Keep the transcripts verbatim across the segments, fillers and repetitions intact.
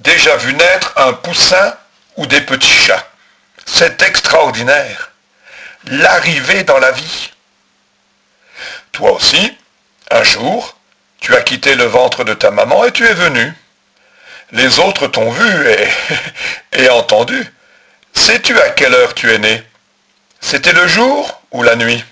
déjà vu naître un poussin ou des petits chats. C'est extraordinaire. L'arrivée dans la vie. Toi aussi, un jour, tu as quitté le ventre de ta maman et tu es venu. Les autres t'ont vu et, et entendu. Sais-tu à quelle heure tu es né? C'était le jour ou la nuit?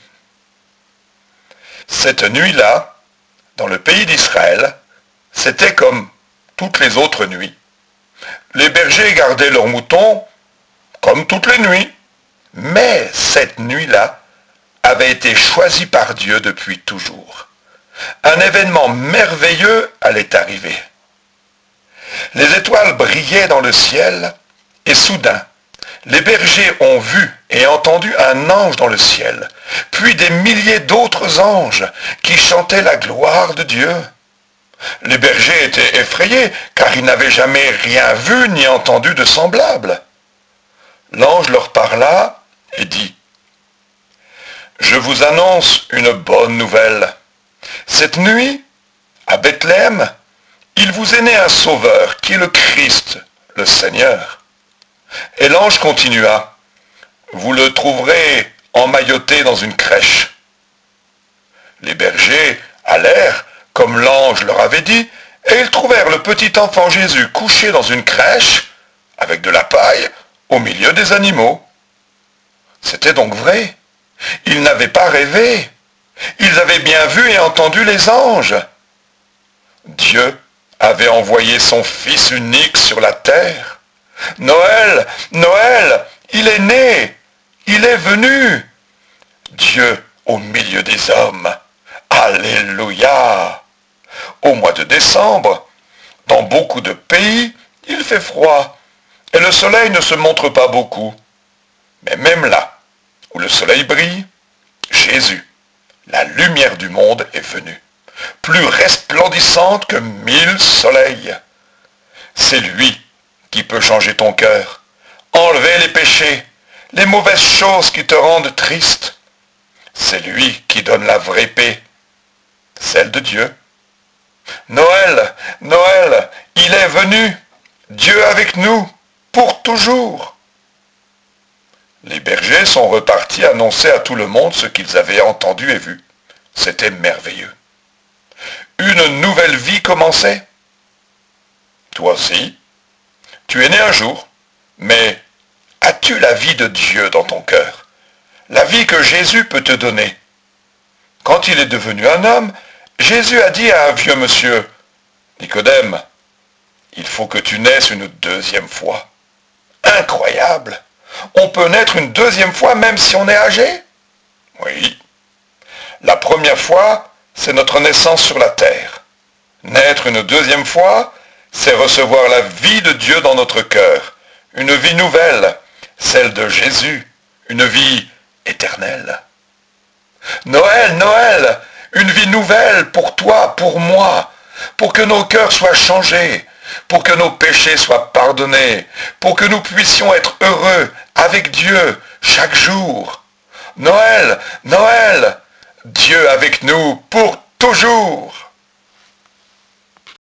Cette nuit-là, dans le pays d'Israël, c'était comme toutes les autres nuits. Les bergers gardaient leurs moutons comme toutes les nuits. Mais cette nuit-là avait été choisie par Dieu depuis toujours. Un événement merveilleux allait arriver. Les étoiles brillaient dans le ciel et soudain, les bergers ont vu et entendu un ange dans le ciel, puis des milliers d'autres anges qui chantaient la gloire de Dieu. Les bergers étaient effrayés car ils n'avaient jamais rien vu ni entendu de semblable. L'ange leur parla et dit, « Je vous annonce une bonne nouvelle. Cette nuit, à Bethléem, il vous est né un sauveur qui est le Christ, le Seigneur. » Et l'ange continua, « Vous le trouverez emmailloté dans une crèche. » Les bergers allèrent, comme l'ange leur avait dit, et ils trouvèrent le petit enfant Jésus couché dans une crèche, avec de la paille, au milieu des animaux. C'était donc vrai. Ils n'avaient pas rêvé. Ils avaient bien vu et entendu les anges. Dieu avait envoyé son Fils unique sur la terre. Noël, Noël, il est né, il est venu. Dieu au milieu des hommes. Alléluia. Au mois de décembre, dans beaucoup de pays, il fait froid et le soleil ne se montre pas beaucoup. Mais même là, où le soleil brille, Jésus, la lumière du monde, est venu, plus resplendissante que mille soleils. C'est lui qui peut changer ton cœur, enlever les péchés, les mauvaises choses qui te rendent triste. C'est lui qui donne la vraie paix, celle de Dieu. Noël, Noël, il est venu, Dieu avec nous, pour toujours. Les bergers sont repartis annoncer à tout le monde ce qu'ils avaient entendu et vu. C'était merveilleux. Une nouvelle vie commençait. Toi aussi, tu es né un jour, mais as-tu la vie de Dieu dans ton cœur? La vie que Jésus peut te donner. Quand il est devenu un homme, Jésus a dit à un vieux monsieur, « Nicodème, il faut que tu naisses une deuxième fois. » Incroyable! On peut naître une deuxième fois même si on est âgé? Oui. La première fois, c'est notre naissance sur la terre. Naître une deuxième fois, c'est recevoir la vie de Dieu dans notre cœur. Une vie nouvelle, celle de Jésus. Une vie éternelle. Noël, Noël, une vie nouvelle pour toi, pour moi, pour que nos cœurs soient changés, pour que nos péchés soient pardonnés, pour que nous puissions être heureux avec Dieu chaque jour. Noël, Noël, Dieu avec nous pour toujours.